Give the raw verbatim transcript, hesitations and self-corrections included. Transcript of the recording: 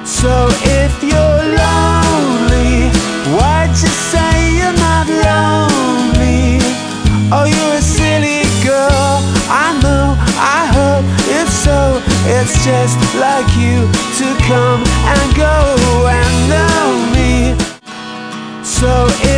So if you're lonely, why'd you say you're not lonely? Oh, you're a silly girl, I know, I hope. If so, it's just like you to come and go and know me. So